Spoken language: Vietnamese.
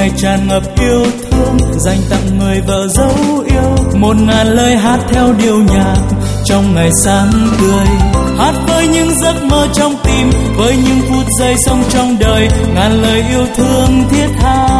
ngày tràn ngập yêu thương, dành tặng người vợ dấu yêu. 1000 lời hát theo điệu nhạc trong ngày sáng tươi, hát với những giấc mơ trong tim, với những phút giây sống trong đời. Ngàn lời yêu thương thiết tha